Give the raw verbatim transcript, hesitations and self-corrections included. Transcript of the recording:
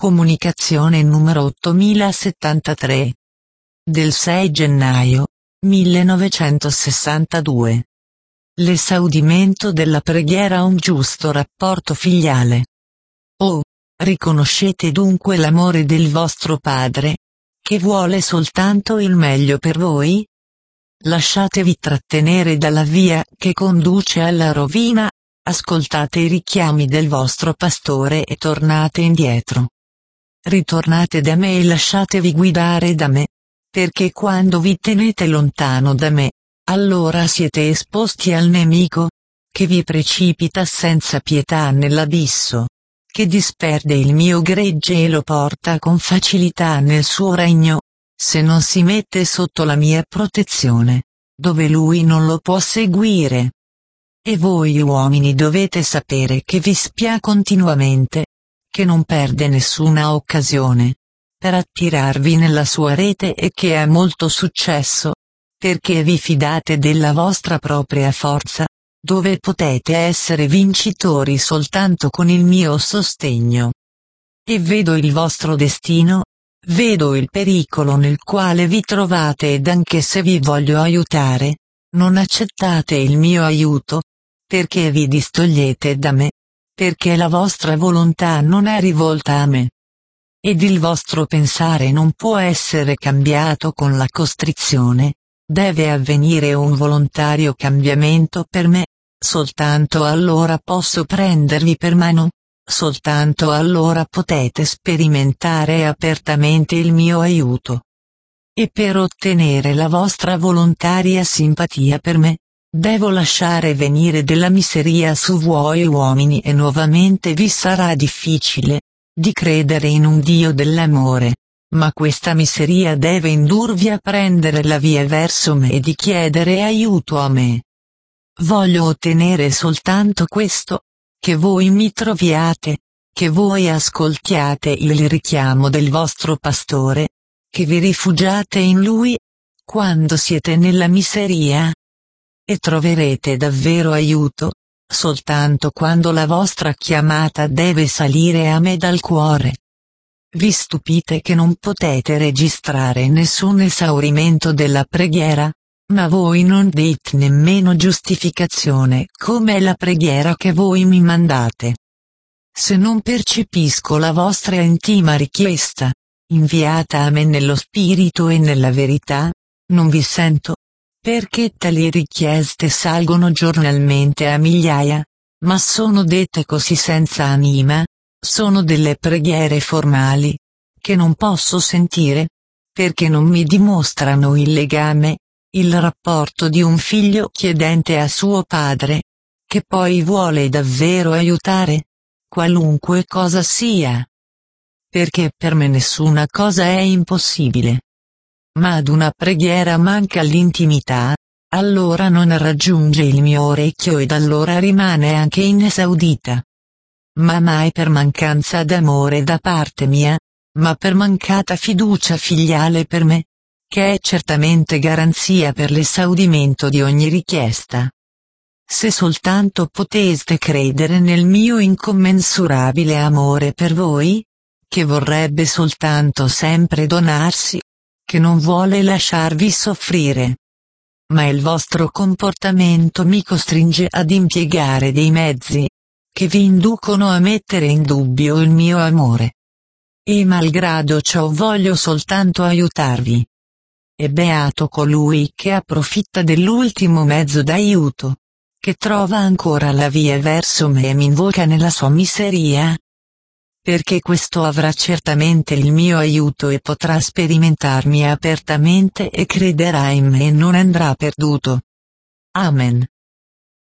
Comunicazione numero ottomilasettantatré. Del sei gennaio millenovecentosessantadue. L'esaudimento della preghiera a un giusto rapporto filiale. Oh, riconoscete dunque l'amore del vostro Padre, che vuole soltanto il meglio per voi? Lasciatevi trattenere dalla via che conduce alla rovina, ascoltate i richiami del vostro pastore e tornate indietro. Ritornate da me e lasciatevi guidare da me, perché quando vi tenete lontano da me, allora siete esposti al nemico, che vi precipita senza pietà nell'abisso, che disperde il mio gregge e lo porta con facilità nel suo regno, se non si mette sotto la mia protezione, dove lui non lo può seguire. E voi uomini dovete sapere che vi spia continuamente, che non perde nessuna occasione, per attirarvi nella sua rete e che ha molto successo, perché vi fidate della vostra propria forza, dove potete essere vincitori soltanto con il mio sostegno. E vedo il vostro destino, vedo il pericolo nel quale vi trovate ed anche se vi voglio aiutare, non accettate il mio aiuto, perché vi distogliete da me, perché la vostra volontà non è rivolta a me. Ed il vostro pensare non può essere cambiato con la costrizione, deve avvenire un volontario cambiamento per me, soltanto allora posso prendervi per mano, soltanto allora potete sperimentare apertamente il mio aiuto. E per ottenere la vostra volontaria simpatia per me, devo lasciare venire della miseria su voi uomini e nuovamente vi sarà difficile di credere in un Dio dell'amore, ma questa miseria deve indurvi a prendere la via verso me e di chiedere aiuto a me. Voglio ottenere soltanto questo, che voi mi troviate, che voi ascoltiate il richiamo del vostro pastore, che vi rifugiate in lui, quando siete nella miseria. E troverete davvero aiuto, soltanto quando la vostra chiamata deve salire a me dal cuore. Vi stupite che non potete registrare nessun esaurimento della preghiera, ma voi non dite nemmeno giustificazione come la preghiera che voi mi mandate. Se non percepisco la vostra intima richiesta, inviata a me nello spirito e nella verità, non vi sento, perché tali richieste salgono giornalmente a migliaia, ma sono dette così senza anima, sono delle preghiere formali, che non posso sentire, perché non mi dimostrano il legame, il rapporto di un figlio chiedente a suo padre, che poi vuole davvero aiutare, qualunque cosa sia. Perché per me nessuna cosa è impossibile. Ma ad una preghiera manca l'intimità, allora non raggiunge il mio orecchio ed allora rimane anche inesaudita. Ma mai per mancanza d'amore da parte mia, ma per mancata fiducia filiale per me, che è certamente garanzia per l'esaudimento di ogni richiesta. Se soltanto poteste credere nel mio incommensurabile amore per voi, che vorrebbe soltanto sempre donarsi, che non vuole lasciarvi soffrire. Ma il vostro comportamento mi costringe ad impiegare dei mezzi, che vi inducono a mettere in dubbio il mio amore. E malgrado ciò voglio soltanto aiutarvi. E beato colui che approfitta dell'ultimo mezzo d'aiuto, che trova ancora la via verso me e mi invoca nella sua miseria. Perché questo avrà certamente il mio aiuto e potrà sperimentarmi apertamente e crederà in me e non andrà perduto. Amen.